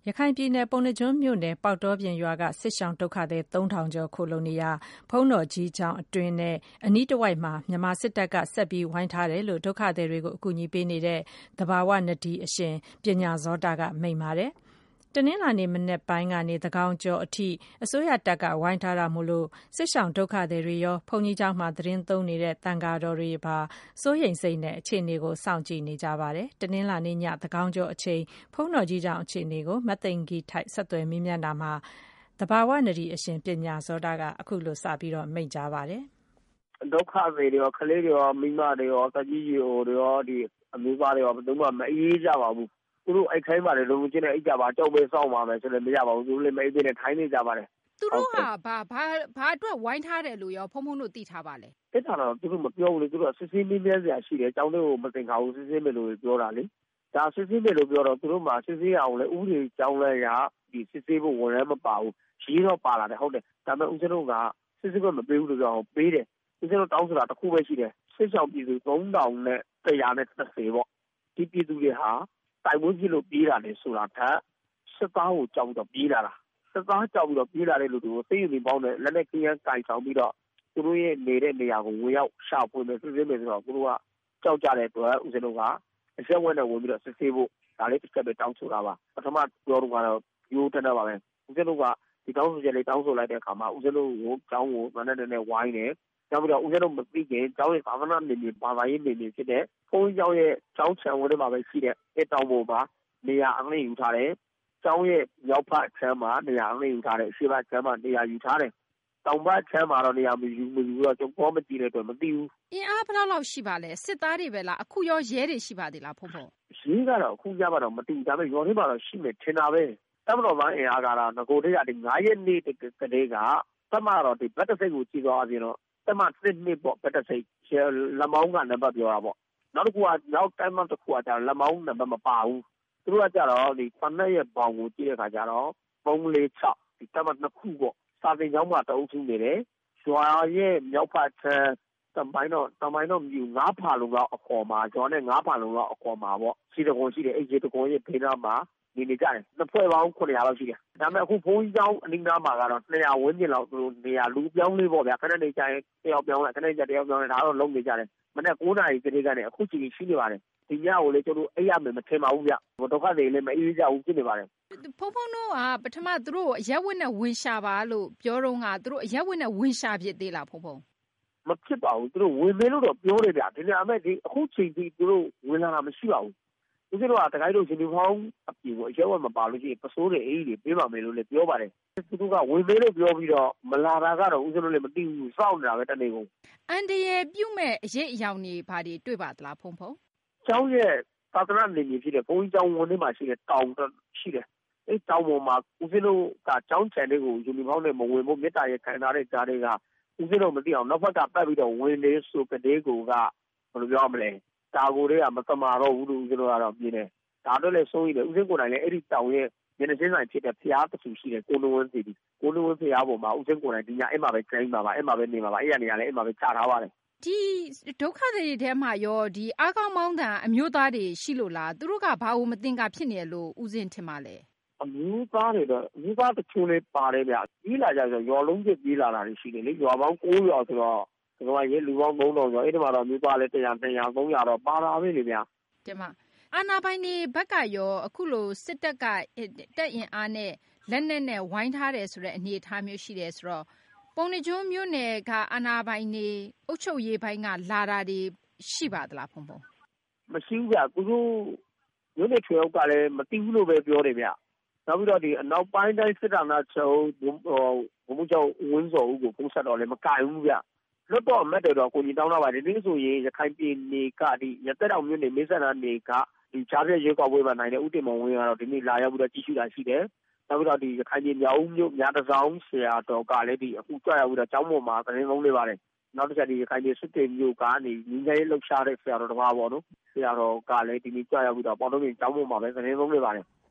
ရခိုင်ပြည်နယ်ပုဏ္ဏားကျွန်းမြို့နယ်ပေါက်တောပြင်ရွာကစစ်ရှောင်ဒုက္ခသည် 3000 ကျော်ခိုလှုံနေရာဘုန်းတော်ကြီးကျောင်းအတွင်းနဲ့အနီးတစ်ဝိုက်မှာမြန်မာစစ်တပ်ကဆက်ပြီးဝိုင်းထားတယ်လို့ဒုက္ခသည်တွေကိုအကူအညီပေးနေတဲ့သဘာဝနဒီအရှင်ပညာဇောတကမိန့်ပါတယ်။တနင်္လာနေ့မနက်ပိုင်းကနေသကောင်ကျော်အထိအစိုးရတပ်ကဝိုင်းထားတာမို့လို့စစ်ရှောင်ဒုက္ခသည်တွေရောဘုန်းကြီးကျောင်းမှာသတင်းသုံးနေတဲ့တန်ဃာတော်တွေပါစိုးရိမ်စိတ်နဲ့အခြေအနေကိုစောင့်ကြည့်နေကြပါတယ်။တနင်္လာနေ့ညသကောင်ကျော်အချိန်ဘုန်းတော်ကြီးကျောင်းအခြေအနေကိုမသိင်္ဂီထိုက်ဆက်သွယ်မေးမြန်းတာမှာသဘာဝနဒီအရှင်ပညာဇောတကအခုလိုစပြီးတော့မိန့်ကြားပါတယ်။ဒုက္ခတွေရောကလေးတွေရောမိမတွေရောတကြီးကြီးတွေရောဒီအမျိုးသားတွေရောဘယ်သူမှမအေးကြပါဘူး။သူတို့အိတ်ခိုင်းပါတယ်လုံချင်းနဲ့အိတ်ကြပါကြောက်ပဲစောင့်ပါမယ်ဆိုလည်းမရပါဘူးသူတို့လည်းမအေးသေးနဲ့ထိုင်းနေကြပါတယ်သူတို့ကဘာအတွက်ဝိုင်းထားတယ်လို့ရောဖုံဖုံတို့သိထားပါလဲအဲ့ဒါတော့သူတို့မပြောဘူးလေသူတို့စစ်စင်းမင်းများစရာရှိတယ်အကြောင်းတွေကိုမသင်္ကာဘူးစစ်စင်းမယ်လို့ပြောတာလေဒါစစ်စင်းမယ်လို့ပြောတော့သူတို့မှစစ်စင်းအောင်လေဥပဒေကြောင်းလဲရဒီစစ်စင်းဖို့ဝန်ရမ်းမပါဘူးရေးတော့ပါလာတယ်ဟုတ်တယ်ဒါပေမဲ့ဦးဇင်းတို့ကစစ်စင်းကမပေးဘူးလို့ပြောအောင်ပေးတယ်ဦးဇင်းတို့တောင်းဆိုတာတစ်ခုပဲရှိတယ်စစ်ဆောင်ပြည်သူ3000နဲ့130ပေါ့ဒီပြည်သူတွေဟာတိုင်ဝန်းကြီးလို့ပြေးတာလေဆိုတာထက်စစ်သားကိုကြောက်တော့ပြေးလာတာစစ်သားကြောက်ပြီးတော့ပြေးလာတဲ့လူတွေကိုသိယူနေပေါင်းနဲ့လက်နဲ့ကင်းရန်ကင်ဆောင်ပြီးတော့သူတို့ရဲ့နေတဲ့နေရာကိုဝင်ရောက်ရှာဖွေမယ်စစ်ဆေးမယ်ဆိုတော့သူတို့ကကြောက်ကြတဲ့အတွက်ဦးဇင်းတို့ကအရက်ဝက်နဲ့ဝင်ပြီးတော့စစ်ဆေးဖို့ဒါလေးတစ်ချက်ပဲတောင်းဆိုတာပါပထမပြောတော့ကတော့ရိုးတန်းပါပဲဦးဇင်းတို့ကဒီတောင်းဆိုချက်လေးတောင်းဆိုလိုက်တဲ့အခါမှာဦးဇင်းတို့ကိုကျောင်းကိုမနဲ့နဲ့ဝိုင်းတယ်နောက်ပြီးတော့ဦးဇင်းတို့မသိခင်ကျောင်းရဲ့ဘာဝနာနေနေဘာသာရေးနေနေဖြစ်တဲ့ဘုန်းကြီးကျောင်းရဲ့ကျောင်းခြံဝန်းထဲမှာပဲရှိတဲ့တောင်ပေါ်မှာနေရာအနှိမ့်ယူထားတယ်။ကျောင်းရဲ့ရောက်ဖက်ချမ်းမှာနေရာအနှိမ့်ယူထားတယ်။ရှေ့ဘက်ချမ်းမှာနေရာယူထားတယ်။တောင်ဘက်ချမ်းမှာတော့နေရာမယူတော့ကျွန်တော်မကြည့်တဲ့အတွက်မသိဘူး။အင်းအားဘယ်လောက်ရှိပါလဲ။စစ်သားတွေပဲလား။အခုရောရဲတွေရှိပါသေးလားဖုန်းဖုန်း။ရဲကတော့အခုကြပါတော့မသိဘူး။ဒါပေမဲ့ရော်ထဲမှာတော့ရှိမယ်ထင်တာပဲ။တမတော်ပိုင်းအင်အားကတော့ငကိုတည်းကဒီ9ရက်နေ့ကလေးကတမတော့ဒီဘက်တစ်စိတ်ကိုကြည့်သွားပြီးတော့တမစစ်နှစ်ပေါ့ဘက်တစ်စိတ်လက်မောင်းကနံပါတ်ပြောတာပေါ့။နောက်တစ်ခုကနောက်တိုင်းမှတစ်ခုကကျလက်မောင်းနံပါတ်မပါဘူး။သူတို့ကကြတော့ဒီဖနက်ရဲ့ဘောင်ကိုကြည့်တဲ့အခါကျတော့346ဒီတမနှစ်ခုပေါ့စာသင်ကျောင်းမှာတအုပ်စုနေတယ်ရွာရဲ့မြောက်ဖက်ချမ်းတမိုင်းတော့မြူ9ဖာလုံးလောက်အခေါ်မှာကျော်နဲ့9ဖာလုံးလောက်အခေါ်မှာပေါ့စီတကွန်ရှိတယ်အိတ်ကြီးတကွန်ရဲ့ဖေးနာမှာနေကြတယ်နှစ်ဖွဲ့ပေါင်း900လောက်ရှိတယ်ဒါပေမဲ့အခုဘုန်းကြီးကျောင်းအနည်းနာမှာကတော့200ဝန်းကျင်လောက်သူတို့နေရာလူပြောင်းလေးပေါ့ဗျာခဏနေကြရင်တယောက်ပြောင်းလိုက်ခဏနေကြတယောက်ပြောင်းလိုက်ဒါတော့လုံးနေကြတယ်မနေ့9နာရီကလေးကနေအခုချိန်ရှိနေပါတယ်ဒီညကိုလေကျွန်တော်အဲ့ရမယ်မထင်ပါဘူးဗျဒုက္ခတွေလည်းမအေးကြဘူးဖြစ်နေပါတယ်ဖုန်းတို့ကပထမသူတို့အရက်ဝတ်နဲ့ဝင်ရှာပါလို့ပြောတော့ကသူတို့အရက်ဝတ်နဲ့ဝင်ရှာဖြစ်သေးလားဖုန်းမဖြစ်ပါဘူးသူတို့ဝင်မေးလို့တော့ပြောတယ်ဗျဒီနေ့အမေဒီအခုချိန်ထိသူတို့ဝင်လာတာမရှိပါဘူးဦးဇင်းတို့ကတခိုင်းတို့ရှင်လူဖောင်းအပြင်ကိုအရက်ဝတ်မပါလို့ရှိရင်ပစိုးတွေအေးတွေပေးပါမယ်လို့လည်းပြောပါတယ်သူတို့ကဝင်မေးလို့ပြောပြီးတော့မလာတာကတော့ဦးဇင်းတို့လည်းမသိဘူးစောင့်နေတာပဲတနေ့ကုန်အန်တရယ်ပြုတ်မဲ့အရေးအယောင်တွေဘာတွေတွေ့ပါသလားဖုန်းကျောင်းရဲ့သာသနာနေမြေဖြစ်တဲ့ဘုန်းကြီးကျောင်းဝန်းထဲမှာရှိတဲ့တောင်ရှိတယ်အဲ့တောင်ပေါ်မှာဦးဇင်းတို့ကကျောင်းခြံလေးကိုယူနီဖောင်းနဲ့မဝင်ဖို့မေတ္တာရဲ့ခံထားတဲ့ကြားတွေကဦးဇင်းတို့မသိအောင်နောက်ဘက်ကပတ်ပြီးတော့ဝင်နေဆိုကလေးကိုကဘယ်လိုပြောမလဲတာကိုတွေကမတမာတော့ဘူးလို့ဦးဇင်းတို့ကတော့ပြင်းတယ်ဒါတော့လည်းစိုးရိမ်တယ်ဦးဇင်းကိုယ်တိုင်လည်းအဲ့ဒီတောင်ရဲ့မျက်နှာချင်းဆိုင်ဖြစ်တဲ့ဖျားတဆူရှိတယ်ကိုလိုဝင်းစီဒီကိုလိုဝင်းဖျားပေါ်မှာဦးဇင်းကိုယ်တိုင်ဒီညအဲ့မှာပဲကျင်းပါပါအဲ့မှာပဲနေပါပါအဲ့ရနေရလဲအဲ့မှာပဲချထားပါတယ်ဒီဒုက္ခတွေထဲမှာရောဒီအားကောင်းမောင်းတန်အမျိုးသားတွေရှိလို့လားသူတို့ကဘာလို့မတင်ကဖြစ်နေလို့ဦးဇင်းထင်ပါလဲအမျိုးသားတွေတော့အမျိုးသားတချို့လေးပါတယ်ဗျကြီးလာကြဆိုရွာလုံးကျပြေးလာတာတွေရှိတယ်လေရွာပေါင်း9ရွာဆိုတော့ဒီကရဲလူပေါင်း3000ကျော်အဲ့ဒီမှာတော့အမျိုးသားလေး100 200 300တော့ပါတာပဲလေဗျဒီမှာအာနာပိုင်နေဘက်ကရောအခုလိုစစ်တပ်ကတက်အင်အားနဲ့လက်နက်နဲ့ဝိုင်းထားတယ်ဆိုတဲ့အနေအထားမျိုးရှိတယ်ဆိုတော့ပုဏ္ဏားကျွန်းမြို့နယ်ကအာဏာပိုင်နေအုပ်ချုပ်ရေးပိုင်းကလာတာတွေရှိပါသလားဖုန်းမရှိဘူးဗျသူတို့မြို့နယ်ထွေအုပ်ကလည်းမသိဘူးလို့ပဲပြောတယ်ဗျနောက်ပြီးတော့ဒီအနောက်ပိုင်းတိုင်းစစ်တာနာချုပ်ဘုံချုပ်ဝင်းစော်ဦးကိုပုံဆက်တော့လည်းမကင်ဘူးဗျလွတ်တော့အမတ်တွေတော့ကိုကြီးတောင်းတာပါဒီနေ့ဆိုရင်ရခိုင်ပြည်နယ်ကဒီရသက်တော်မြို့နယ်မေးဆန္ဒနယ်ကဒီချားပြရဲကောက်ပွဲမှာနိုင်တဲ့ဦးတင်မောင်ဝင်းကတော့ဒီနေ့လာရောက်ပြီးတော့ကြည့်ရှုတာရှိတယ်နောက်ပြီးတော့ဒီရခိုင်ပြည်မြောက်ဦးမြို့မြတစောင်းဆရာတော်ကလည်းဒီအခုကြွရောက်ပြီးတော့ကျောင်းပေါ်မှာသတင်းလုံးလေးပါတယ်နောက်တစ်ချက်ဒီရခိုင်ပြည်စစ်တေမြို့ကနေညီငယ်ရေးလှုပ်ရှားတဲ့ဆရာတော်တစ်ပါးပေါ့နော်ဆရာတော်ကလည်းဒီနေ့ကြွရောက်ပြီးတော့ပေါတော်ပြင်ကျောင်းပေါ်မှာပဲသတင်းလုံးလေးပါတယ်